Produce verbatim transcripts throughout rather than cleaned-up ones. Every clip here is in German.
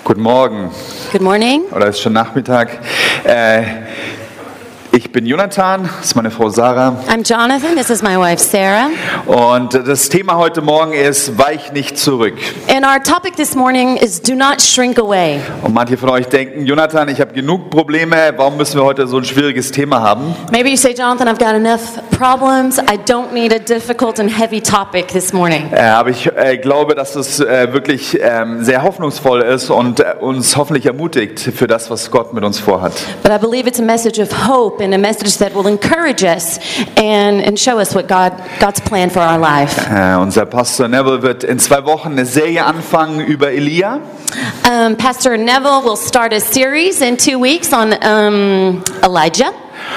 Guten Morgen. Good morning. Oder ist schon Nachmittag. Äh, ich bin Jonathan, das ist meine Frau Sarah. I'm Jonathan. This is my wife Sarah. Und das Thema heute Morgen ist, weich nicht zurück. And our topic this morning is do not shrink away. Und manche von euch denken, Jonathan, ich habe genug Probleme, warum müssen wir heute so ein schwieriges Thema haben? Maybe you say, Jonathan, I've got enough problems. I don't need a difficult and heavy topic this morning. Äh, aber ich äh, glaube, dass es äh, wirklich ähm, sehr hoffnungsvoll ist und äh, uns hoffentlich ermutigt für das, was Gott mit uns vorhat. But I believe it's a message of hope and a message that will encourage us and, and show us what God, God's plan for our life. Äh, unser Pastor Neville wird in zwei Wochen eine Serie anfangen über Elia. Um, Pastor Neville will start a series in two weeks on um, Elijah.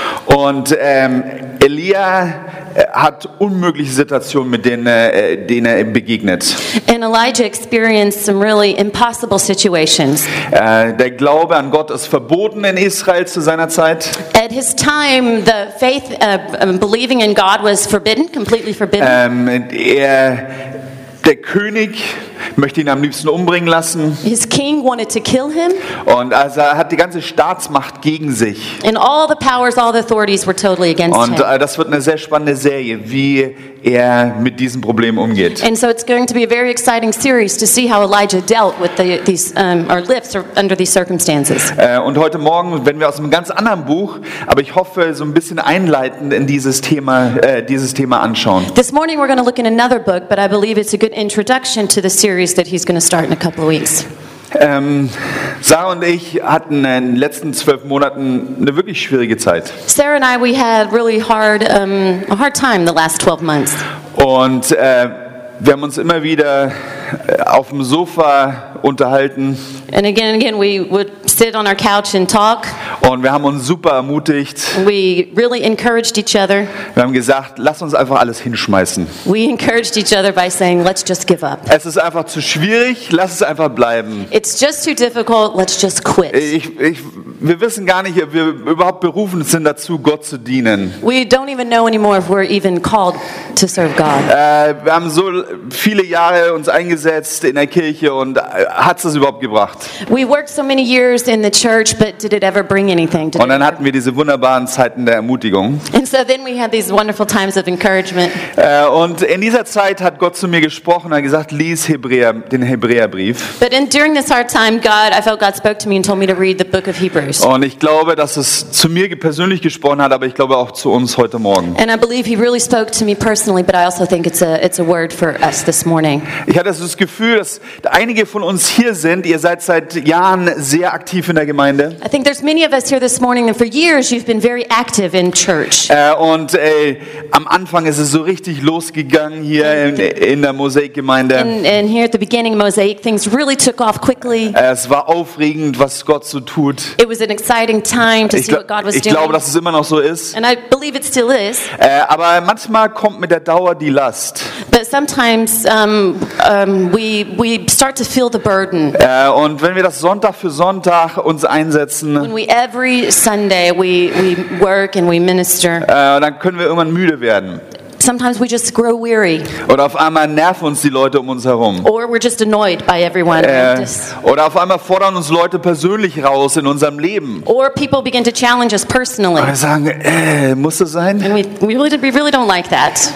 Und ähm, Elia äh, hat unmögliche Situationen, mit denen, äh, denen er begegnet. And Elijah experienced some really impossible situations. Äh, der Glaube an Gott ist verboten in Israel zu seiner Zeit. At his time, the faith of um, believing in God was forbidden, completely forbidden. Ähm, er, der König möchte ihn am liebsten umbringen lassen. His king wanted to kill him, Und also er hat die ganze Staatsmacht gegen sich. and all the powers, all the authorities were totally against Und him. äh, das wird eine sehr spannende Serie, wie er mit diesem Problem umgeht. And so it's going to be a very exciting series to see how Elijah dealt with the, these, um, or lived through- under these circumstances. Äh, Und heute Morgen, wenn wir aus einem ganz anderen Buch, aber ich hoffe, so ein bisschen einleitend in dieses Thema, äh, dieses Thema anschauen. This morning we're going to look in another book, but I believe it's a good introduction to the series that he's going to start in a couple of weeks. Ähm, Sarah und ich hatten in den letzten zwölf Monaten eine wirklich schwierige Zeit. Sarah and I, we had really hard, um, a hard time the last twelve months. Und äh, wir haben uns immer wieder äh, auf dem Sofa unterhalten And again and again, we would sit on our couch and talk. und wir haben uns super ermutigt. We really encouraged each other. Wir haben gesagt, lass uns einfach alles hinschmeißen. We encouraged each other by saying, let's just give up. Es ist einfach zu schwierig, lass es einfach bleiben. It's just too difficult, let's just quit. Ich, ich, wir wissen gar nicht, ob wir überhaupt berufen sind dazu, Gott zu dienen. We don't even know anymore if we're even called to serve God. Äh, wir haben so viele Jahre uns eingesetzt in der Kirche und hat es das überhaupt gebracht? We worked so many years in the church, but did it ever bring anything? Did Und it dann ever- hatten wir diese wunderbaren Zeiten der Ermutigung. And so then we had these wonderful times of encouragement. Äh, und in dieser Zeit hat Gott zu mir gesprochen, er hat gesagt, lies Hebräer, den Hebräerbrief. But in, during this hard time, God, I felt God spoke to me and told me to read the book of Hebrews. Und ich glaube, dass es zu mir persönlich gesprochen hat, aber ich glaube auch zu uns heute Morgen. And I believe he really spoke to me personally, but I also think it's a, it's a word for us this morning. Ich hatte das Gefühl, dass einige von uns hier sind, ihr seid seit Jahren sehr aktiv in der Gemeinde. I think there's many of us here this morning, and for years you've been very active in church. Äh, und äh, am Anfang ist es so richtig losgegangen hier in, in der Mosaikgemeinde. And, and here at the beginning of Mosaic, things really took off quickly. Äh, es war aufregend, was Gott so tut. It was an exciting time to Ich, see what God was ich doing. glaube, dass es immer noch so ist. And I believe it still is. Äh, aber manchmal kommt mit der Dauer die Last. But sometimes um, um, we, we start to feel the burden. Äh, und wenn wir das Sonntag für Sonntag uns einsetzen, When we, every Sunday, we, we work and we minister. äh, dann können wir irgendwann müde werden. Sometimes we just grow weary, Oder auf einmal nerven uns die Leute um uns herum. or we're just annoyed by everyone. Äh, Just- oder auf einmal fordern uns Leute persönlich raus in unserem Leben. Or people begin to challenge us personally. Und wir sagen, äh, muss das sein? And we, we, really, we really don't like that.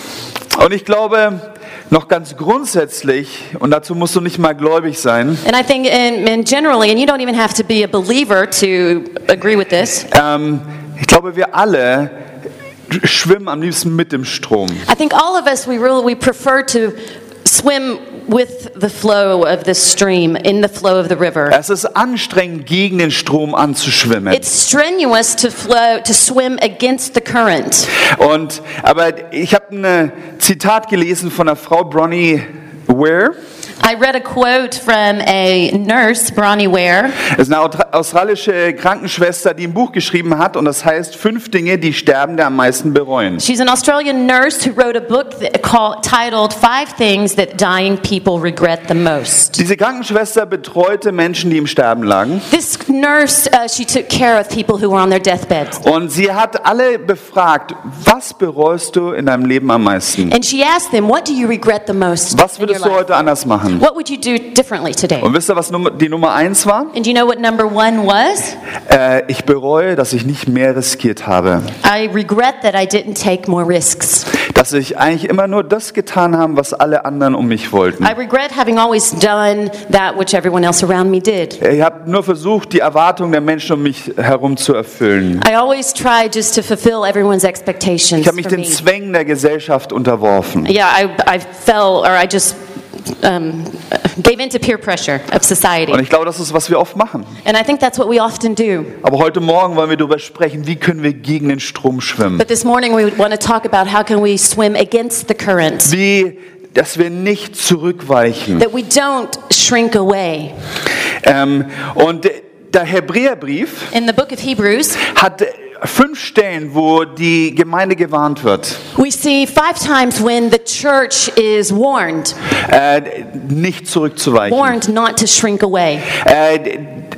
Und ich glaube, noch ganz grundsätzlich, und dazu musst du nicht mal gläubig sein, And I think, in, in generally, and you don't even have to be a believer to agree with this, ähm, ich glaube, wir alle schwimmen am liebsten mit dem Strom. I think all of us, we really we prefer to swim with the flow of the stream, in the flow of the river. Es ist anstrengend, gegen den Strom anzuschwimmen. It's strenuous to flow, to swim against the current. Und, aber ich habe ein Zitat gelesen von der Frau Bronnie Ware. I read a quote from a nurse, Bronnie Ware. Das ist eine Autra- australische Krankenschwester, die ein Buch geschrieben hat und das heißt Fünf Dinge, die Sterbende am meisten bereuen. She's an Australian nurse who wrote a book that called, titled Five Things That Dying People Regret the Most. Diese Krankenschwester betreute Menschen, die im Sterben lagen. This nurse, uh, she took care of people who were on their deathbeds. Und sie hat alle befragt, was bereust du in deinem Leben am meisten? And she asked them, what do you regret the most Was in your würdest du life? heute anders machen? What would you do differently today? Und wisst ihr, was Nummer, die Nummer eins war? And do you know what number one was? Äh, ich bereue, dass ich nicht mehr riskiert habe. I regret that I didn't take more risks. Dass ich eigentlich immer nur das getan habe, was alle anderen um mich wollten. I regret having always done that which everyone else around me did. Ich habe nur versucht, die Erwartungen der Menschen um mich herum zu erfüllen. I always tried just to fulfill everyone's expectations Ich habe mich for den me. Zwängen der Gesellschaft unterworfen. Yeah, I, I fell, or I just um, gave into peer pressure of society. Und ich glaube, das ist, was wir oft machen. And I think that's what we often do. Aber heute Morgen wollen wir darüber sprechen, wie können wir gegen den Strom schwimmen. But this morning we want to talk about how can we swim against the current, Wie, dass wir nicht zurückweichen. that we don't shrink away. Ähm, und der Hebräerbrief In the book of Hebrews, hat fünf Stellen, wo die Gemeinde gewarnt wird, we see five times when the church is warned, äh, nicht zurückzuweichen. warned not to shrink away. Äh,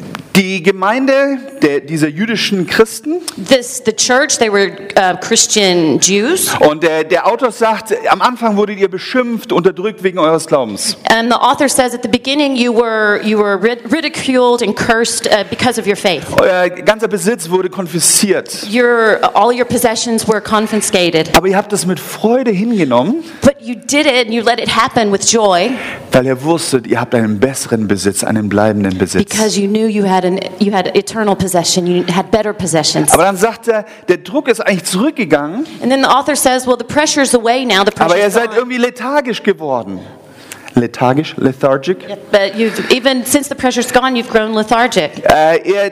die Gemeinde der, dieser jüdischen Christen, This, the church, they were uh, Christian Jews. und der, der Autor sagt, am Anfang wurdet ihr beschimpft, unterdrückt wegen eures Glaubens. And the author says at the beginning you were you were rid- ridiculed and cursed uh, because of your faith. Euer ganzer Besitz wurde konfisziert. Your all your possessions were confiscated. Aber ihr habt das mit Freude hingenommen, But you did it and you let it happen with joy weil ihr wusstet, ihr habt einen besseren Besitz, einen bleibenden Besitz. because you knew you had an you had eternal possession. You had better possessions. Aber dann sagt er, der Druck ist eigentlich zurückgegangen, And then the author says, well, the pressure's away now. The aber ihr pressure's seid gone. irgendwie lethargisch geworden. Lethargisch? Lethargic? But you've even since the pressure's gone, you've grown lethargic. Äh, ihr,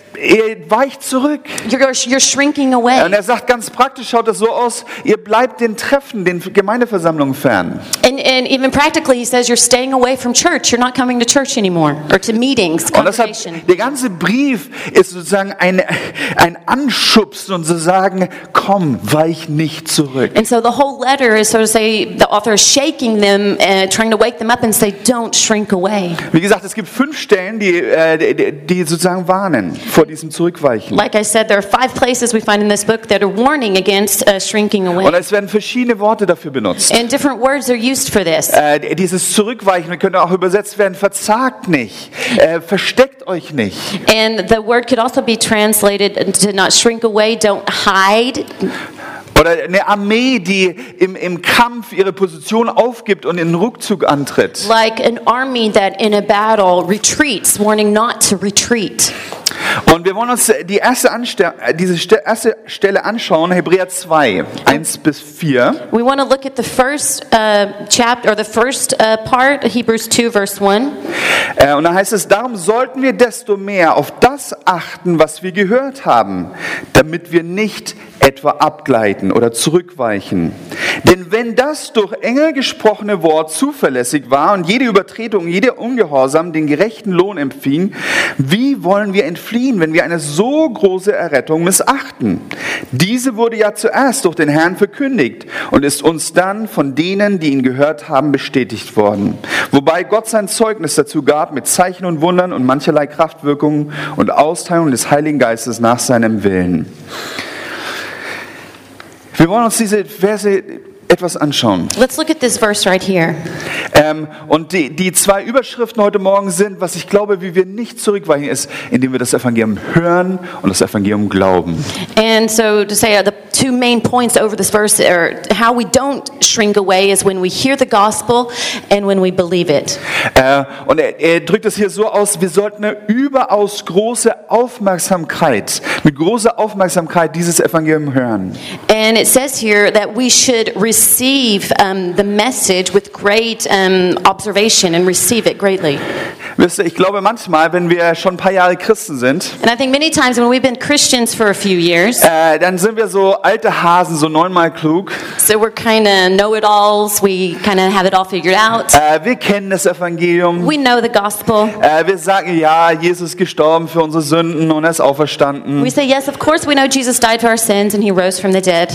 ihr weicht zurück. You're you're shrinking Und away. er sagt, ganz praktisch schaut es so aus, ihr bleibt den Treffen, den Gemeindeversammlungen fern. And, and even practically, he says you're staying away from church. You're not coming to church anymore or to meetings, Und deshalb, congregation. der ganze Brief ist sozusagen ein, ein Anschubsen und zu sagen, komm, weich nicht zurück. And so the whole letter is so to say the author is shaking them, uh, trying to wake them up and say, don't shrink away. Wie gesagt, es gibt fünf Stellen, die, äh, die, die sozusagen warnen vor diesem Zurückweichen. Like I said, there are five places we find in this book that are warning against uh, shrinking Und away. es werden verschiedene Worte dafür benutzt. And different words are used for this. Äh, dieses Zurückweichen könnte auch übersetzt werden, verzagt nicht, äh, versteckt euch nicht. And the word could also be translated to not shrink away, don't hide. Oder eine Armee, die im, im Kampf ihre Position aufgibt und in den Rückzug antritt. Like an army that in a battle retreats, warning not to retreat. Und wir wollen uns die erste Anste diese Ste erste Stelle anschauen, Hebräer zwei, eins bis vier. We want to look at the first uh, chapter, or the first uh, part, Hebrews two, verse one. Äh, und da heißt es, darum sollten wir desto mehr auf das achten, was wir gehört haben, damit wir nicht etwa abgleiten oder zurückweichen. Denn wenn das durch Engel gesprochene Wort zuverlässig war und jede Übertretung, jeder Ungehorsam den gerechten Lohn empfing, wie wollen wir entfliehen, wenn wir eine so große Errettung missachten? Diese wurde ja zuerst durch den Herrn verkündigt und ist uns dann von denen, die ihn gehört haben, bestätigt worden. Wobei Gott sein Zeugnis dazu gab mit Zeichen und Wundern und mancherlei Kraftwirkungen und Austeilung des Heiligen Geistes nach seinem Willen. Wir wollen uns diese Verse etwas anschauen. Let's look at this verse right here. Ähm, und die, die zwei Überschriften heute Morgen sind, was ich glaube, wie wir nicht zurückweichen, ist, indem wir das Evangelium hören und das Evangelium glauben. And so to say uh, the two main points over this verse are how we don't shrink away is when we hear the gospel and when we believe it. Äh, und er, er drückt es hier so aus, wir sollten eine überaus große Aufmerksamkeit, mit großer Aufmerksamkeit dieses Evangelium hören. And it says here that we should receive um, the message with great um, observation and receive it greatly. Wisst ihr, ich glaube manchmal, wenn wir schon ein paar Jahre Christen sind, And I think many times when we've been Christians for a few years, äh, dann sind wir so alte Hasen, so neunmal klug. so we're kind of know-it-alls, we kind of have it all figured out. Äh, wir kennen das Evangelium. We know the gospel. Äh, wir sagen, ja, Jesus ist gestorben für unsere Sünden und er ist auferstanden. We say, yes, of course we know Jesus died for our sins and he rose from the dead.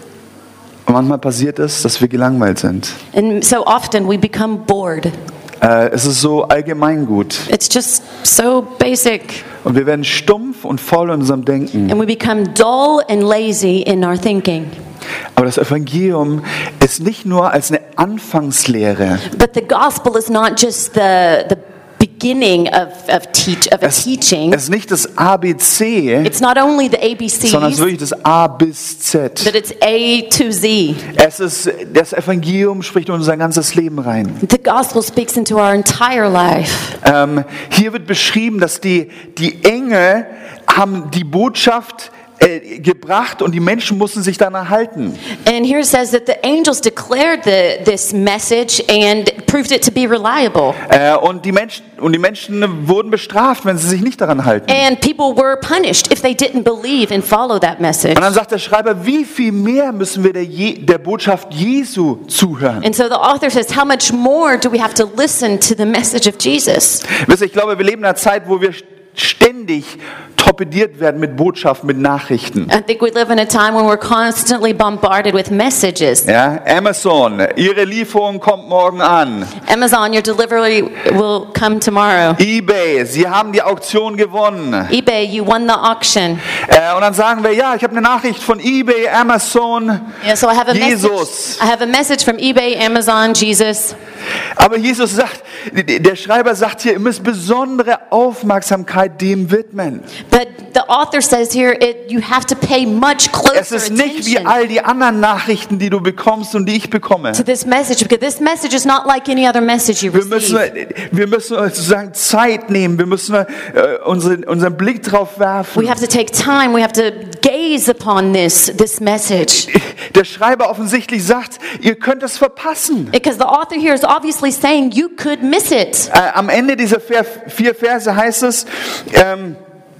Und manchmal passiert es, dass wir gelangweilt sind. And so often we become bored. Äh, es ist so allgemeingut. It's just so basic. Und wir werden stumpf und faul in unserem Denken. And we become dull and lazy in our thinking. Aber das Evangelium ist nicht nur als eine Anfangslehre. But the gospel is not just the, the beginning of, of, teach, of a Es, teaching. es ist nicht das A B C, It's not only the A B sondern es ist Cs, wirklich das A bis Z. but it's A to Z. Es ist, das Evangelium spricht in unser ganzes Leben rein. The gospel speaks into our entire life. Ähm, hier wird beschrieben, dass die, die Engel haben die Botschaft äh, gebracht und die Menschen mussten sich danach halten. And here it says that the angels declared the, this message and proved it to be reliable. Äh, und, die Menschen, und die Menschen wurden bestraft, wenn sie sich nicht daran halten. And people were punished if they didn't believe and follow that message. Und dann sagt der Schreiber, wie viel mehr müssen wir der, Je der Botschaft Jesu zuhören? And so the author says, how much more do we have to listen to the message of Jesus? Wisst ihr, ich glaube, wir leben in einer Zeit, wo wir ständig torpediert werden mit Botschaften, mit Nachrichten. I think we live in a time when we're constantly bombarded with messages. Ja, Amazon, ihre Lieferung kommt morgen an. Amazon, your delivery will come tomorrow. eBay, sie haben die Auktion gewonnen. eBay, you won the auction. Äh, und dann sagen wir, ja, ich habe eine Nachricht von eBay, Amazon, Yeah, so I have a Jesus. message. I have a message from eBay, Amazon, Jesus. Aber Jesus sagt, der Schreiber sagt hier, ihr müsst besondere Aufmerksamkeit dem widmen. But the author says here, it, you have to pay much closer Es ist nicht wie attention all die anderen Nachrichten, die du bekommst und die ich bekomme. to this message, because this message is not like any other message you Wir müssen, receive. wir müssen sozusagen Zeit nehmen, wir müssen äh, unseren, unseren Blick drauf werfen. We have to take time. We have to gaze upon this this message, Der Schreiber offensichtlich sagt, ihr könnt es verpassen. because the author here is obviously saying you could miss it. Äh, am Ende dieser vier, vier Verse heißt es, ähm,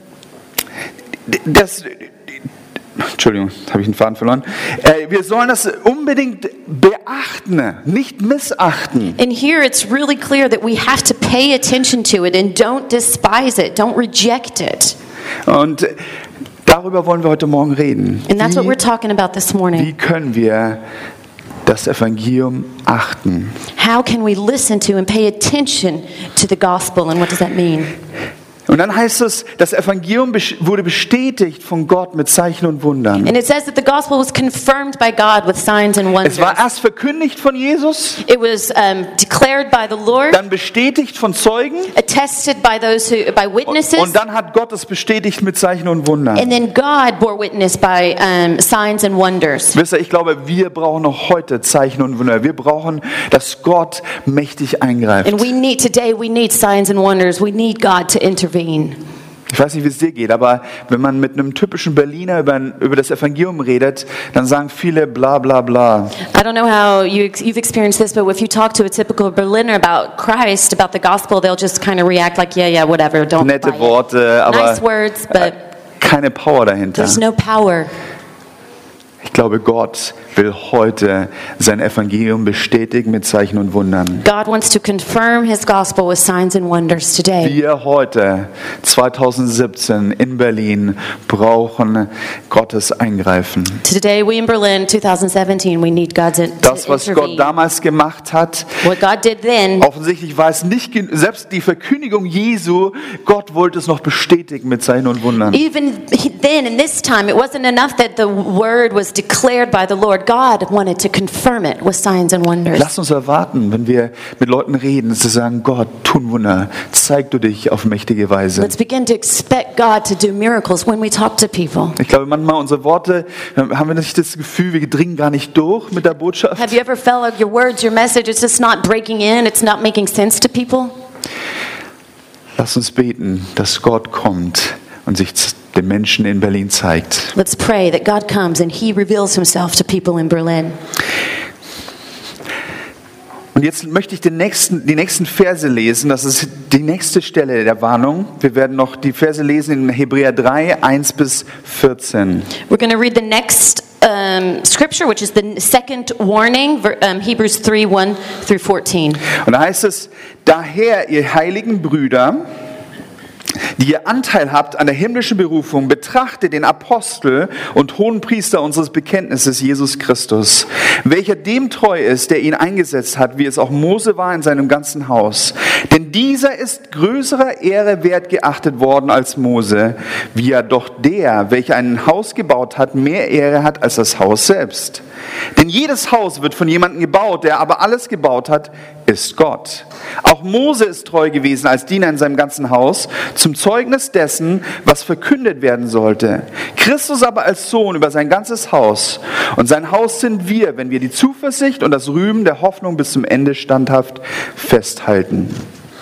das, Entschuldigung, habe ich den Faden verloren. Äh, wir sollen das unbedingt beachten, nicht missachten. And here it's really clear that we have to pay attention to it and don't despise it, don't reject it. Und darüber wollen wir heute Morgen reden. And that's what we're Wie, talking about this wie morning. können wir das Evangelium achten? How can we listen to and pay attention to the gospel, and what does that mean? Und dann heißt es, das Evangelium besch- wurde bestätigt von Gott mit Zeichen und Wundern. And it says that the gospel was confirmed by God with signs and wonders. Es war erst verkündigt von Jesus, It was um, declared by the Lord, dann bestätigt von Zeugen attested by those who, by witnesses, und dann hat Gott es bestätigt mit Zeichen und Wundern. and then God bore witness by um, signs and wonders. Wisst ihr, ich glaube, wir brauchen noch heute Zeichen und Wunder. Wir brauchen, dass Gott mächtig eingreift. And we need, today we need signs and wonders. We need God to intervene. Ich weiß nicht, wie es dir geht, aber wenn man mit einem typischen Berliner über, über das Evangelium redet, dann sagen viele bla bla bla. I don't know how you, you've experienced this, but if you talk to a typical Berliner about Christ, about the gospel, they'll just kind of react like, yeah, yeah, whatever, don't buy Nette it. Worte, aber Nice words, but keine Power dahinter. there's no power. Ich glaube, Gott will heute sein Evangelium bestätigen mit Zeichen und Wundern. God wants to confirm his gospel with signs and wonders today. Wir heute, zwanzig siebzehn in Berlin, brauchen Gottes Eingreifen. Today, we in Berlin, twenty seventeen, we need God to, to Das, was Gott intervene. damals gemacht hat, What God did then, offensichtlich war es nicht, gen- selbst die Verkündigung Jesu, Gott wollte es noch bestätigen mit Zeichen und Wundern. even then, in this time, it wasn't enough that the word was declared by the Lord. God wanted to confirm it with signs and wonders. Lass uns erwarten, wenn wir mit Leuten reden, zu sagen, Gott, tun Wunder, zeig du dich auf mächtige Weise. Let's begin to expect God to do miracles when we talk to people. Ich glaube, manchmal unsere Worte, haben wir nicht das Gefühl, wir dringen gar nicht durch mit der Botschaft. Have you ever felt like your words, your message, it's just not breaking in, it's not making sense to people? Lass uns beten, dass Gott kommt und sich den Menschen in Berlin zeigt. Let's pray that God comes and he reveals himself to people in Berlin. Und Und jetzt möchte ich den nächsten, die nächsten Verse lesen. Das ist die nächste Stelle der Warnung. Wir werden noch die Verse lesen in Hebräer drei, eins bis vierzehn. We're going to read the next um, scripture, which is the second warning, ver- um, Hebrews three, one through fourteen. Und da heißt es, daher, ihr heiligen Brüder, die ihr Anteil habt an der himmlischen Berufung, betrachtet den Apostel und Hohenpriester unseres Bekenntnisses, Jesus Christus, welcher dem treu ist, der ihn eingesetzt hat, wie es auch Mose war in seinem ganzen Haus. Denn dieser ist größerer Ehre wert geachtet worden als Mose, wie ja doch der, welcher ein Haus gebaut hat, mehr Ehre hat als das Haus selbst. Denn jedes Haus wird von jemandem gebaut, der aber alles gebaut hat, ist Gott. Auch Mose ist treu gewesen als Diener in seinem ganzen Haus, zum Zeugnis dessen, was verkündet werden sollte. Christus aber als Sohn über sein ganzes Haus. Und sein Haus sind wir, wenn wir die Zuversicht und das Rühmen der Hoffnung bis zum Ende standhaft festhalten.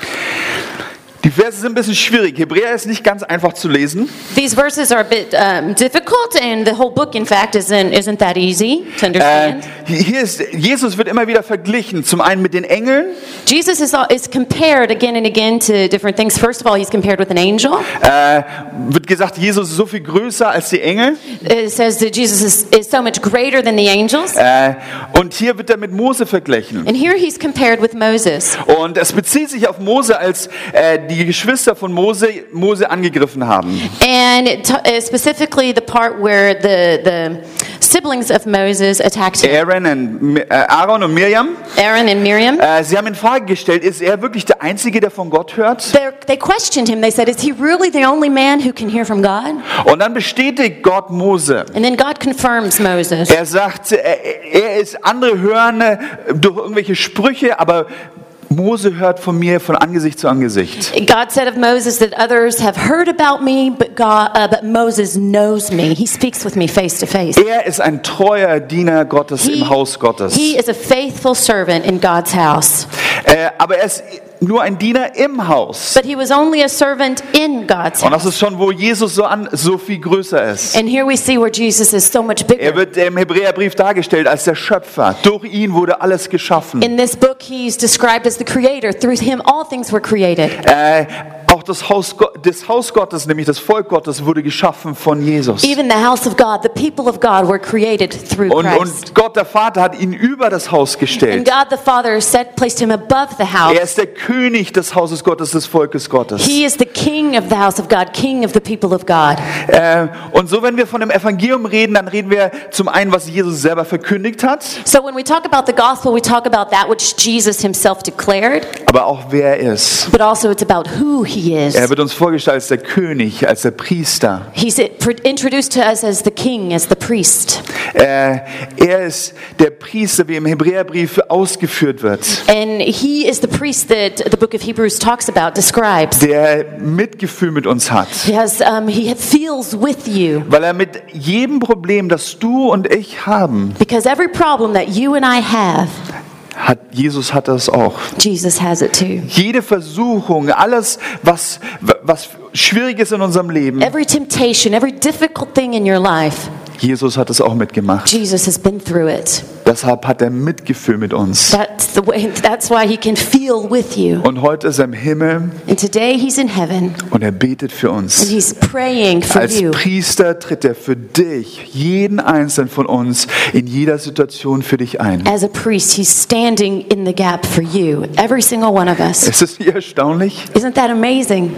Die Verse sind ein bisschen schwierig. Hebräer ist nicht ganz einfach zu lesen. These verses are a bit um, difficult, and the whole book, in fact, isn't isn't that easy to Äh, understand. hier ist, Jesus wird immer wieder verglichen, zum einen mit den Engeln. Jesus is is compared again and again to different things. First of all, he's compared with an angel. Äh, wird gesagt, Jesus ist so viel größer als die Engel. It says that Jesus is, is so much greater than the angels. Äh, und hier wird er mit Mose verglichen. And here he's compared with Moses. Und es bezieht sich auf Mose, als äh, die Geschwister von Mose Mose angegriffen haben. And it t- uh, specifically the part where the, the siblings of Moses attacked him. Aaron, und, äh, Aaron und Miriam. Aaron and Miriam. Äh, sie haben in Frage gestellt, ist er wirklich der Einzige, der von Gott hört? They're- They questioned him. They said, is he really the only man who can hear from God? Und dann bestätigt Gott Mose. And then God confirms Moses. Er sagt, er, er ist, andere hören äh, durch irgendwelche Sprüche, aber Mose hört von mir von Angesicht zu Angesicht. God said of Moses that others have heard about me, but God, uh, but Moses knows me. He speaks with me face to face. Er ist ein treuer Diener Gottes im Haus Gottes. he is a faithful servant in God's house. Äh, aber er ist nur ein Diener im Haus. But he was only a servant in God's Und das house. ist schon, wo Jesus so, an, so viel größer ist. And here we see where Jesus is so much Er bigger. wird im Hebräerbrief dargestellt als der Schöpfer. Durch ihn wurde alles geschaffen. In this book, he's described as the creator. Through him, all things were created. Äh, auch das Haus, Go- das Haus Gottes, nämlich das Volk Gottes, wurde geschaffen von Jesus. Even the house of God, the people of God were created through Und, Christ. und Gott, der Vater, hat ihn über das Haus And gestellt. God the Father set, placed him above the Er house. ist der König des Hauses Gottes, des Volkes Gottes. He is the king of the house of God, king of the people of God. Äh, und so, wenn wir von dem Evangelium reden, dann reden wir zum einen, was Jesus selber verkündigt hat, So when we talk about the gospel, we talk about that which Jesus himself declared, aber auch wer er ist. but also it's about who he is. Er wird uns vorgestellt als der König, als der Priester. He's introduced to us as the king, as the priest. Äh, er ist der Priester, wie im Hebräerbrief ausgeführt wird, And he is the priest that the book of Hebrews talks about, describes. der Mitgefühl mit uns hat. He has, um, he feels with you. Weil er mit jedem Problem, das du und ich haben, Because every problem that you and I have, hat Jesus hat das auch. Jesus has it too. Jede Versuchung, alles, was, was schwierig ist in unserem Leben, Every temptation, every difficult thing in your life, Jesus hat es auch mitgemacht. Jesus has been through it. Deshalb hat er Mitgefühl mit uns. That's the way, that's why he can feel with you. Und heute ist er im Himmel And today he's in heaven und er betet für and uns. he's praying for Als you. Priester tritt er für dich, jeden einzelnen von uns, in jeder Situation für dich ein. As a priest, he's standing in the gap for you, every single one of us. Ist es nicht erstaunlich? Isn't that amazing?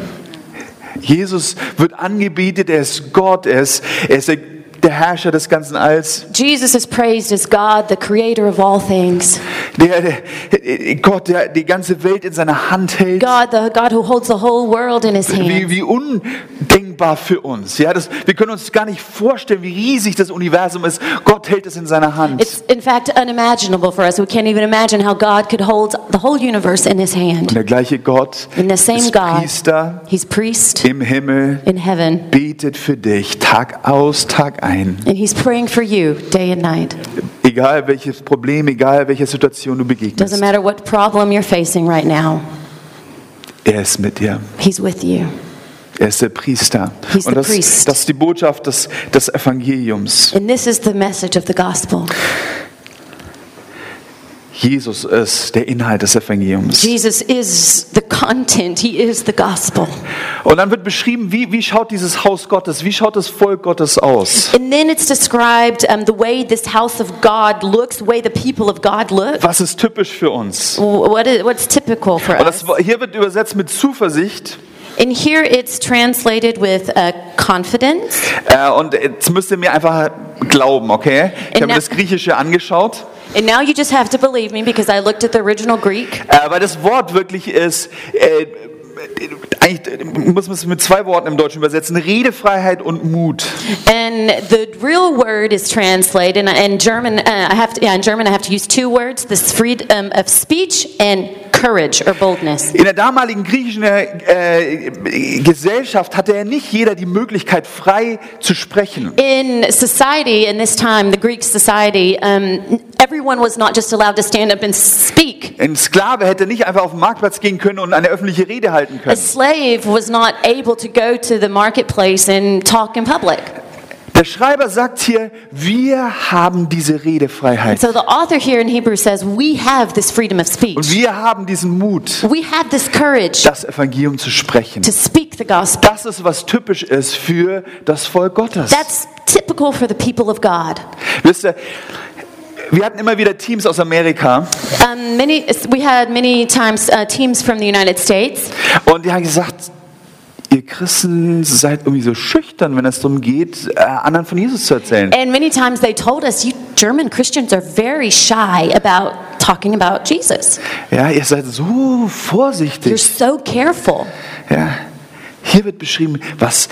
Jesus wird angebetet, er ist Gott, er ist, er ist der, der Herrscher des ganzen Alls. Jesus is praised as God, the creator of all things. Der, der Gott, der die ganze Welt in seiner Hand hält. God, the God who holds the whole world in his Wie, hands. wie undenkbar für uns. Ja, das, wir können uns gar nicht vorstellen, wie riesig das Universum ist. Gott hält es in seiner Hand. It's in fact unimaginable for us. We can't even imagine how God could hold the whole universe in his hand. Und der gleiche Gott And the same ist God, Priester he's priest im Himmel, in heaven. betet für dich Tag aus, Tag ein. And he's praying for you day and night. Egal welches Problem, egal welche Situation du Doesn't begegnest. matter what problem you're facing right now. Er ist mit dir. He's with you. Er ist der Priester. He's Und the das, priest. das ist die Botschaft des, des Evangeliums. And this is the message of the gospel. Jesus ist der Inhalt des Evangeliums. Jesus is the content. He is the gospel. Und dann wird beschrieben, wie, wie schaut dieses Haus Gottes, wie schaut das Volk Gottes aus? And then it's described um, the way this house of God looks, the way the people of God look. Was ist typisch für uns? What is, what's typical for Und das, us? hier wird übersetzt mit Zuversicht. And here it's translated with uh, confidence. Äh, und jetzt müsst ihr mir einfach glauben, okay? Ich habe mir now- das Griechische angeschaut. And now you just have to believe me because I looked at the original Greek. Äh, weil das Wort wirklich ist, äh, eigentlich muss man es mit zwei Worten im Deutschen übersetzen, Redefreiheit und Mut. And the real word is translated, and in German, uh, I have to, yeah, in German I have to use two words: this freedom of speech and courage or boldness. In der damaligen griechischen äh, Gesellschaft hatte ja nicht jeder die Möglichkeit, frei zu sprechen. In society, in this time, the Greek society, um, everyone was not just allowed to stand up and speak. Ein Sklave hätte nicht einfach auf den Marktplatz gehen können und eine öffentliche Rede halten A können. slave was not able to go to the marketplace and talk in public. Der Schreiber sagt hier, wir haben diese Redefreiheit. So the author here in Hebrews says, we have this freedom of Und speech. wir haben diesen Mut, We have this courage das Evangelium zu sprechen. to speak the gospel. Das ist, was typisch ist für das Volk Gottes. That's typical for the people of God. Wisst ihr, wir hatten immer wieder Teams aus Amerika Um, many, we had many times uh, teams from the United States, und die haben gesagt, ihr Christen seid irgendwie so schüchtern, wenn es darum geht, äh, anderen von Jesus zu erzählen. and many times they told us, you German Christians are very shy about talking about Jesus. Ja, ihr seid so You're vorsichtig. so careful. Ja. Hier wird beschrieben, was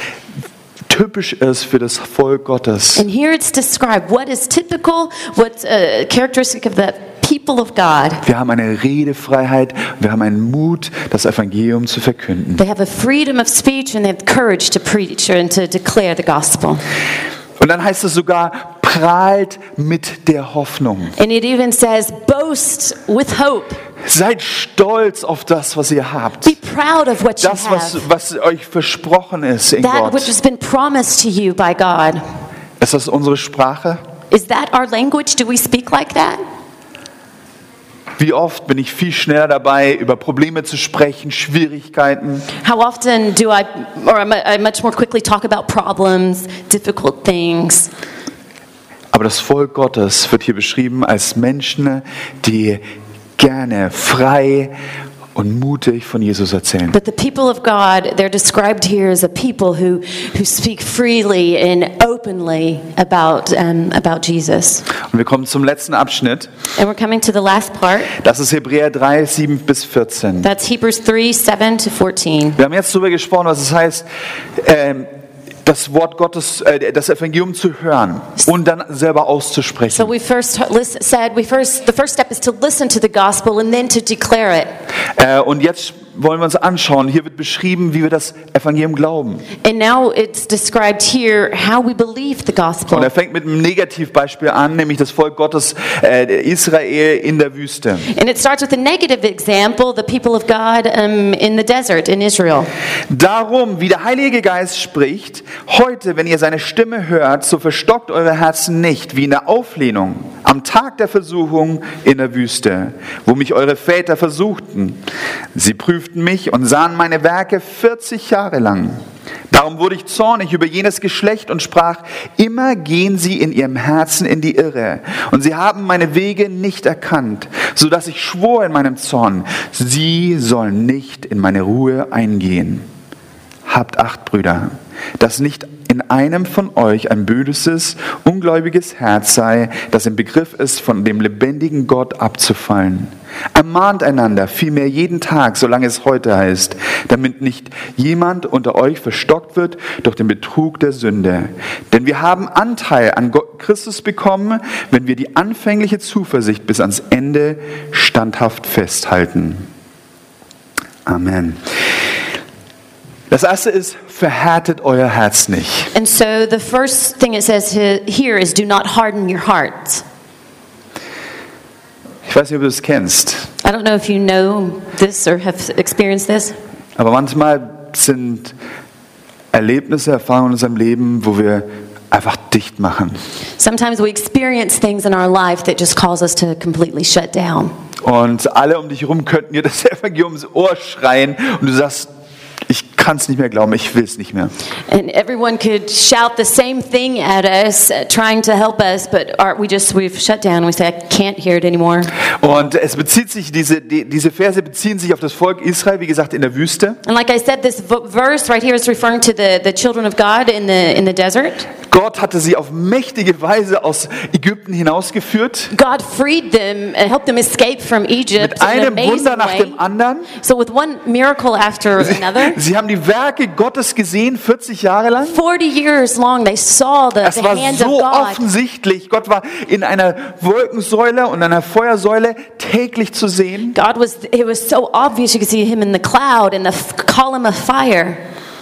typisch ist für das Volk Gottes. And here it's described what is typical, what's a characteristic of the people of God. Wir haben eine Redefreiheit, wir haben einen Mut, das Evangelium zu verkünden. They have a freedom of speech and they have courage to preach and to declare the gospel. Und dann heißt es sogar, prahlt mit der Hoffnung. And it even says, boast with hope. Seid stolz auf das, was ihr habt. Be proud of what you Das, was, have. was euch versprochen ist in That which Gott. has been promised to you by God. Ist das unsere Sprache? Is that our language? Do we speak like that? Wie oft bin ich viel schneller dabei, über Probleme zu sprechen, Schwierigkeiten. How often do I, or I much more quickly talk about problems, difficult things? Aber das Volk Gottes wird hier beschrieben als Menschen, die gerne frei und mutig von Jesus erzählen. But the people of God, they're described here as a people who, who speak freely and openly about, um, about Jesus. Und wir kommen zum letzten Abschnitt. And we're coming to the last part. Das ist Hebräer drei, sieben bis vierzehn. That's Hebrews three, seven to fourteen. Wir haben jetzt darüber gesprochen, was es heißt, ähm, das Wort Gottes, äh, das Evangelium zu hören und dann selber So auszusprechen. we first lis- said, we first, the first step is to listen to the gospel and then to declare it. Äh, und jetzt wollen wir uns anschauen, hier wird beschrieben, wie wir das Evangelium glauben. And now it's described here how we believe the Und gospel. er fängt mit einem Negativbeispiel an, nämlich das Volk Gottes, äh, Israel in der Wüste. And it starts with a negative example, the people of God um, in the desert in Israel. Darum, wie der Heilige Geist spricht, heute, wenn ihr seine Stimme hört, so verstockt eure Herzen nicht, wie in der Auflehnung am Tag der Versuchung in der Wüste, wo mich eure Väter versuchten. Sie prüften mich und sahen meine Werke vierzig Jahre lang. Darum wurde ich zornig über jenes Geschlecht und sprach, immer gehen sie in ihrem Herzen in die Irre. Und sie haben meine Wege nicht erkannt, so dass ich schwor in meinem Zorn, sie sollen nicht in meine Ruhe eingehen. Habt Acht, Brüder, dass nicht in einem von euch ein böses, ungläubiges Herz sei, das im Begriff ist, von dem lebendigen Gott abzufallen. Ermahnt einander vielmehr jeden Tag, solange es heute heißt, damit nicht jemand unter euch verstockt wird durch den Betrug der Sünde. Denn wir haben Anteil an Gott, Christus bekommen, wenn wir die anfängliche Zuversicht bis ans Ende standhaft festhalten. Amen. Das erste ist, verhärtet euer Herz nicht. And so the first thing it says he- here is do not harden your hearts. Ich weiß nicht, ob du es kennst, I don't know if you know this or have experienced this, aber manchmal sind Erlebnisse, Erfahrungen in unserem Leben, wo wir einfach dicht machen. Sometimes we experience things in our life that just cause us to completely shut down. Und alle um dich herum könnten dir das Evangelium ums Ohr schreien und du sagst, ich kann es nicht mehr glauben, ich will es nicht mehr. And everyone could shout the same thing at us, uh, trying to help us, but our, we just we've shut down. We say, I can't hear it anymore. Und es bezieht sich diese die, diese Verse beziehen sich auf das Volk Israel, wie gesagt, in der Wüste. And like I said, this v- verse right here is referring to the, the children of God in the in the desert. Gott hatte sie auf mächtige Weise aus Ägypten hinausgeführt. God freed them and helped them escape from Egypt Mit in an einem amazing Wunder nach way. dem anderen. So with one miracle after another, Sie haben die Werke Gottes gesehen, vierzig Jahre lang. forty years long they saw the, Es the war hand of so God. offensichtlich. Gott war in einer Wolkensäule und einer Feuersäule täglich zu sehen. God was, it was so obvious. You could see him in the cloud and the f- column of fire.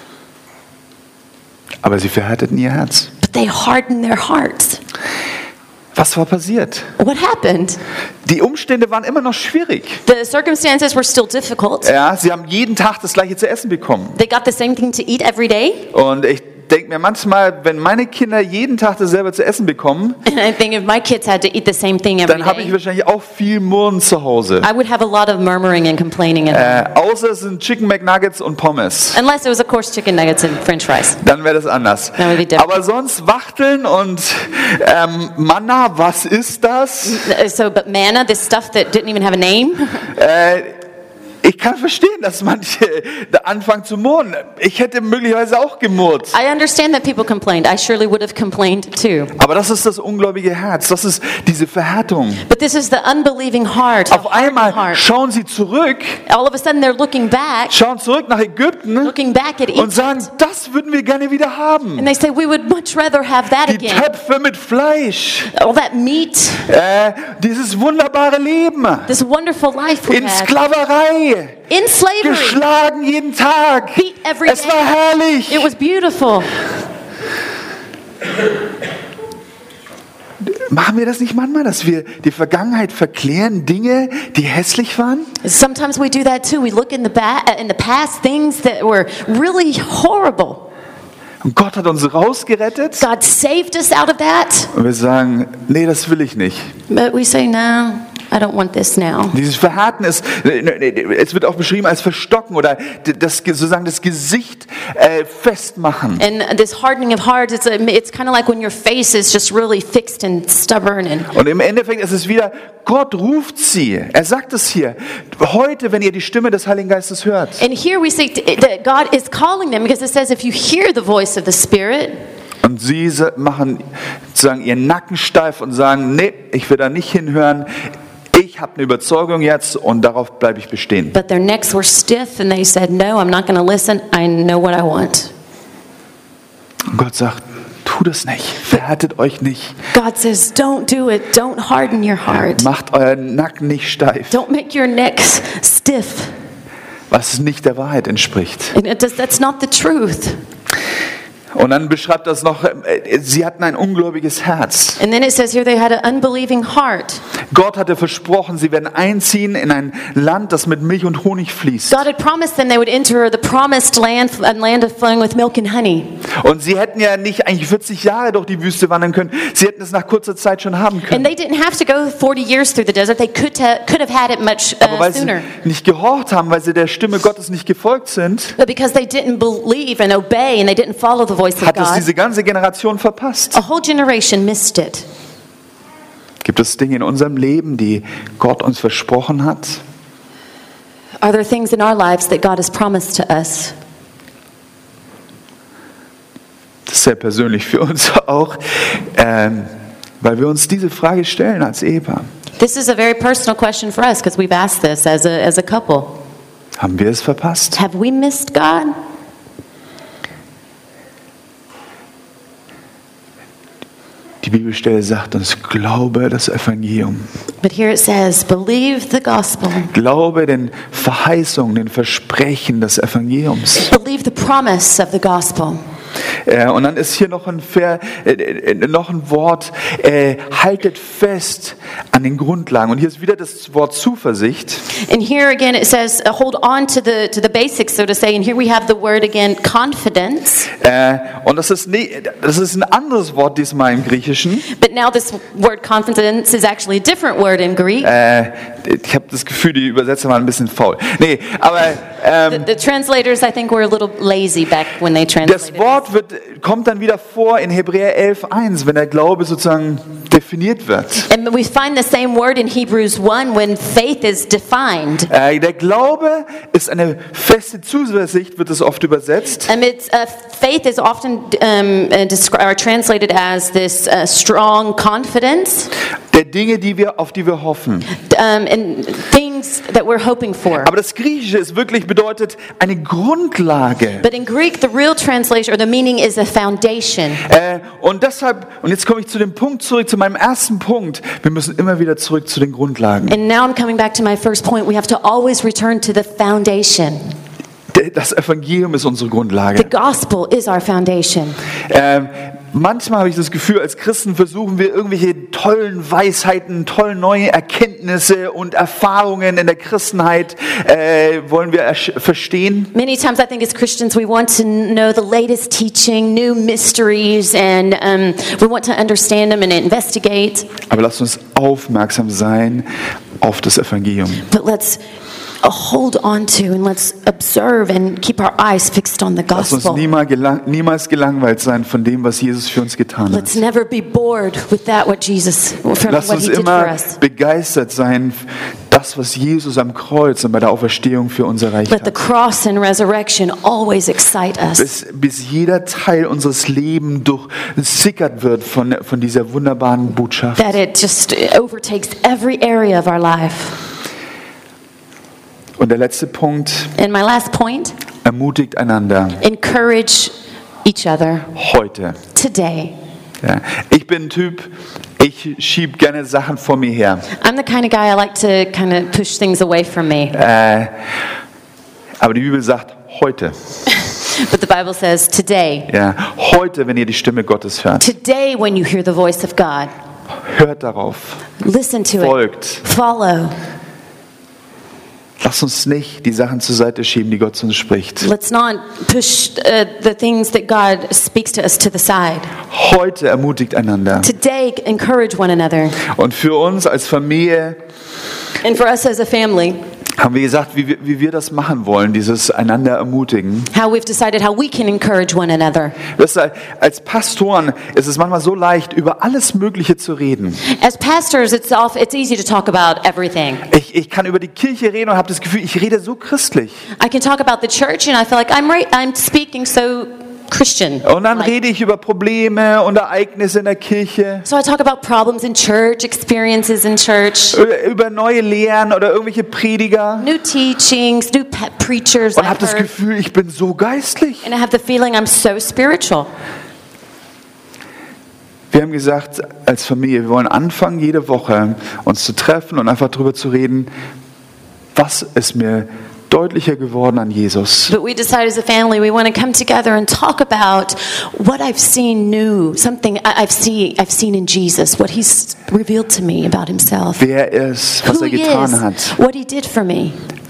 Aber sie verhärteten ihr Herz. But they hardened their hearts. Was war passiert? What happened? Die Umstände waren immer noch schwierig. The circumstances were still difficult. Ja, sie haben jeden Tag das gleiche zu essen bekommen. They got the same thing to eat every day. Und ich denke mir manchmal, wenn meine Kinder jeden Tag dasselbe zu essen bekommen, And I think if my kids had to eat the same thing every dann habe ich day, wahrscheinlich auch viel Murren zu Hause. I would have a lot of murmuring and complaining in Äh, außer es sind Chicken McNuggets und Pommes. Unless it was, of course, chicken nuggets and french fries. Dann wäre das anders. That would be different. Aber sonst Wachteln und ähm, Manna, was ist das? Uh, So, but manna, this stuff that didn't even have a name, Äh, ich kann verstehen, dass manche da anfangen zu murren. Ich hätte möglicherweise auch gemurrt. I understand that people complained. I surely would have complained too. Aber das ist das ungläubige Herz. Das ist diese Verhärtung. But this is the unbelieving heart, the Auf einmal hardened heart. schauen sie zurück, All of a sudden, they're looking back, schauen zurück nach Ägypten looking back at und Egypt, sagen, das würden wir gerne wieder haben. and they say, we would much rather have that Die again. Töpfe mit Fleisch, All that meat, äh, dieses wunderbare Leben this wonderful life we in had. Sklaverei, In slavery, geschlagen jeden Tag. beat every Es war day. herrlich. It was beautiful. Machen wir das nicht manchmal, dass wir die Vergangenheit verklären, Dinge, die hässlich waren? Sometimes we do that too. We look in the ba- uh, in the past, things that were really horrible. Und Gott hat uns rausgerettet God saved us out of that, und wir sagen, nee, das will ich nicht. but we say, no, I don't want this now. Dieses Verhärten ist, es wird auch beschrieben als Verstocken oder das, sozusagen das Gesicht äh, festmachen. And this hardening of heart, it's, it's kind of like when your face is just really fixed and stubborn. And Und im Endeffekt ist es wieder, Gott ruft sie. Er sagt es hier. Heute, wenn ihr die Stimme des Heiligen Geistes hört. And here we see that God is calling them because it says if you hear the voice of the Spirit, Und sie machen sozusagen ihren Nacken steif und sagen, nee, ich will da nicht hinhören. Ich habe eine Überzeugung jetzt und darauf bleibe ich bestehen. but their necks were stiff and they said, no, I'm not going to listen. I know what I want. Und Gott sagt, tu das nicht. Verhärtet euch nicht. God says, don't do it. Don't harden your heart. Macht euren Nacken nicht steif, Don't make your necks stiff. was nicht der Wahrheit entspricht. And it does, that's not the truth. Und dann beschreibt das noch, äh, sie hatten ein ungläubiges Herz. And then it says here they had an unbelieving heart. Gott hatte versprochen, sie werden einziehen in ein Land, das mit Milch und Honig fließt. God had promised them they would enter the promised land, a land of flowing with milk and honey. Und sie hätten ja nicht eigentlich vierzig Jahre durch die Wüste wandern können. Sie hätten es nach kurzer Zeit schon haben And können. they didn't have to go forty years through the desert. They could, ha- could have had it much Aber uh, weil sie sooner. nicht gehorcht haben, weil sie der Stimme Gottes nicht gefolgt sind, But because they didn't believe and obey and they didn't follow the voice of hat es God, diese ganze Generation verpasst. a whole generation missed it. Gibt es Dinge in unserem Leben, die Gott uns versprochen hat? Are there things in our lives that God has promised to us? Das ist sehr persönlich für uns auch, ähm, weil wir uns diese Frage stellen als Ehepaar. This is a very personal question for us because we've asked this as a, as a couple. Haben wir es verpasst? Have we missed God? Die Bibelstelle sagt uns, glaube das Evangelium. But here it says, believe the gospel. Glaube den Verheißungen, den Versprechen des Evangeliums. Believe the promise of the gospel. Äh, und dann ist hier noch ein, Ver, äh, äh, noch ein Wort, äh, haltet fest an den Grundlagen. Und hier ist wieder das Wort Zuversicht. And here again it says, uh, hold on to the to the basics, so to say. And here we have the word again, confidence. Äh, und das ist, ne, das ist ein anderes Wort diesmal im Griechischen. But now this word confidence is actually a different word in Greek. Äh, ich habe das Gefühl, die Übersetzer waren ein bisschen faul. Nee, aber ähm, The, the translators, I think, were a little lazy back when they translated. das Wort wird, kommt dann wieder vor in Hebräer elf eins, wenn der Glaube sozusagen definiert wird. And we find the same word in Hebrews one when faith is defined. Äh, der Glaube ist eine feste Zuversicht, wird es oft übersetzt. Um, it's, uh, faith is often um, uh, descri- or translated as this uh, strong confidence Der Dinge, die wir, auf die wir hoffen. um, and things that we're hoping for. Aber das Griechische ist wirklich bedeutet eine Grundlage. But in Greek, the real translation or the meaning is a foundation. Äh, und deshalb, und jetzt komme ich zu dem Punkt zurück, zu meinem ersten Punkt. Wir müssen immer wieder zurück zu den Grundlagen. And now I'm coming back to my first point. We have to always return to the foundation. Das Evangelium ist unsere The Grundlage. gospel is our foundation. Ähm, manchmal habe ich das Gefühl, als Christen versuchen wir irgendwelche tollen Weisheiten, tollen neue Erkenntnisse und Erfahrungen in der Christenheit äh, wollen wir ersch- verstehen. Many times I think as Christians we want to know the latest teaching, new mysteries, and um, we want to understand them and investigate. Aber lasst uns aufmerksam sein auf das Evangelium. But let's uh, hold on to and let's observe and keep our eyes fixed on the Lasst uns gospel. niemals, gelang, niemals gelangweilt sein von dem, was Jesus für uns getan hat. Let's never be bored with that what Jesus from Lasst what uns he did for immer us. begeistert sein, das, was Jesus am Kreuz und bei der Auferstehung für uns erreicht Let the hat. cross and resurrection always excite us. Bis, bis jeder Teil unseres Lebens durchsickert wird von, von dieser wunderbaren Botschaft. That it just overtakes every area of our life. Und der letzte Punkt, And my last point, ermutigt einander encourage each other heute. today. Ja. Ich bin ein Typ, ich schieb gerne Sachen vor mir her. I'm the kind of guy I like to kind of push things away from me. Äh, aber die Bibel sagt heute. But the Bible says today. Ja. Heute, wenn ihr die Stimme Gottes hört, Today when you hear the voice of God, hört darauf, listen to it. folgt. Follow. Lasst uns nicht die Sachen zur Seite schieben, die Gott zu uns spricht. Let's not push uh, the things that God speaks to us to the side. Heute ermutigt einander. Today encourage one another. Und für uns als Familie And for us as a family, haben wir gesagt, wie wir, wie wir das machen wollen, dieses einander ermutigen. how we've decided how we can encourage one another. Das, als Pastoren ist es manchmal so leicht, über alles Mögliche zu reden. As pastors, it's off, it's easy to talk about everything. Ich, ich kann über die Kirche reden und habe das Gefühl, ich rede so christlich. I can talk about the church and I feel like I'm ra- I'm speaking so Christian. Und dann Like- rede ich über Probleme und Ereignisse in der Kirche, So I talk about problems in church, experiences in church, über- über neue Lehren oder irgendwelche Prediger new teachings, new pe- preachers und I've habe das heard. Gefühl, ich bin so geistlich. And I have the feeling I'm so spiritual. Wir haben gesagt, als Familie, wir wollen anfangen, jede Woche uns zu treffen und einfach darüber zu reden, was ist mir deutlicher geworden an Jesus. But we decided as a family we want to come together and talk about what I've seen new, something I- I've seen I've seen in Jesus, what he's revealed to me about himself. Wer er ist, was Who er he getan is, hat. what he did for me.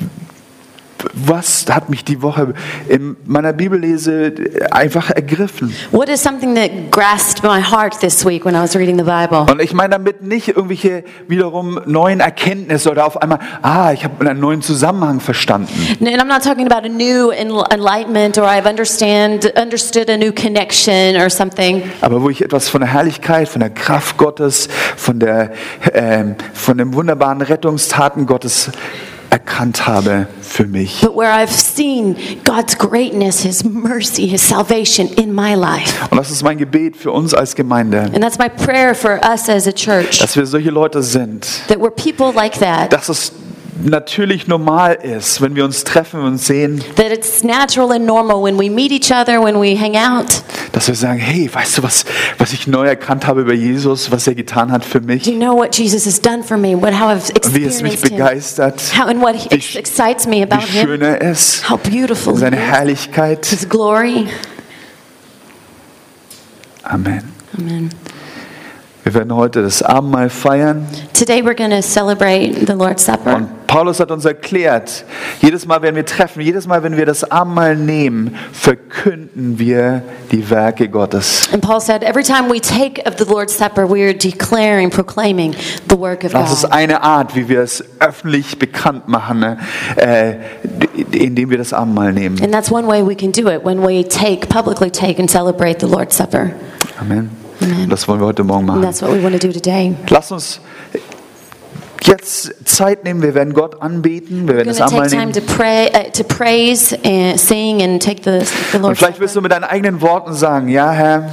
Was hat mich die Woche in meiner Bibellese einfach ergriffen? What is something that grasped my heart this week when I was reading the Bible? Und ich meine damit nicht irgendwelche wiederum neuen Erkenntnisse oder auf einmal, ah, ich habe einen neuen Zusammenhang verstanden. And I'm not talking about a new enl- enlightenment or I've understand understood a new connection or something. Aber wo ich etwas von der Herrlichkeit, von der Kraft Gottes, von, der, ähm, von den wunderbaren Rettungstaten Gottes erkannt habe für mich. But where I've seen God's greatness, His mercy, His salvation in my life. Und das ist mein Gebet für uns als Gemeinde, And that's my prayer for us as a church, dass wir solche Leute sind, that we're people like that, dass es natürlich normal ist, wenn wir uns treffen und sehen, that it's natural and normal when we meet each other, when we hang out, dass wir sagen, hey, weißt du, was, was ich neu erkannt habe über Jesus, was er getan hat für do mich, you know what Jesus has done for me, what how I've und wie es mich experienced Him, begeistert, how and what he, wie, sch- excites me wie about Him, schön er ist, how beautiful He seine is, Herrlichkeit. His glory. Amen. Amen. Wir werden heute das Abendmahl feiern. Today we're going to celebrate the Lord's Supper. Und Paulus hat uns erklärt, jedes Mal, wenn wir treffen, jedes Mal, wenn wir das Abendmahl nehmen, verkünden wir die Werke Gottes. And Paul said, every time we take of the Lord's Supper, we are declaring, proclaiming the work of Das ist God. eine Art, wie wir es öffentlich bekannt machen, ne? äh, indem wir das Abendmahl nehmen. And that's one way we can do it, when we take, publicly take and celebrate the Lord's Supper. Amen. Amen. Das wollen wir heute Morgen And machen. that's what we want to do today. Lass uns jetzt Zeit nehmen, wir werden Gott anbeten, wir werden We're das going to Abendmahl take time nehmen. to pray, uh, to praise and sing and take the, the Und Lord's vielleicht wirst du Supper. mit deinen eigenen Worten sagen, ja Herr,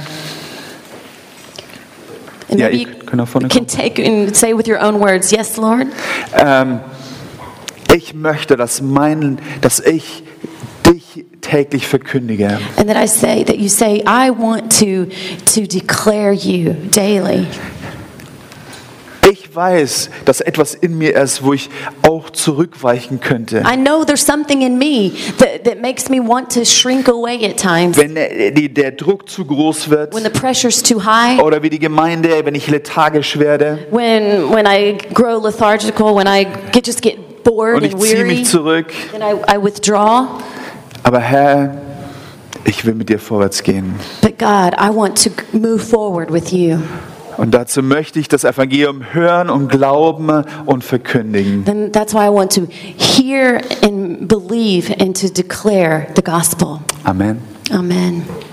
And ja, maybe ihr you könnt nach vorne can kommen. take and say with your own words, yes, Lord. Ähm, ich möchte, dass, mein, dass ich dich täglich verkündige. And that I say, that you say, I want to, to declare you daily. Ich weiß, dass etwas in mir ist, wo ich auch zurückweichen könnte. I know there's something in me that, that makes me want to shrink away at times. Wenn der, die, der Druck zu groß wird When the pressure's too high, oder wie die Gemeinde, wenn ich lethargisch werde when, when I grow lethargical, when I get, just get bored und ich and ziehe weary, mich zurück. then I, I withdraw. Aber Herr, ich will mit dir vorwärts gehen. But God, I want to move forward with you. Und dazu möchte ich das Evangelium hören und glauben und verkündigen. Then that's why I want to hear and believe and to declare the gospel. Amen. Amen.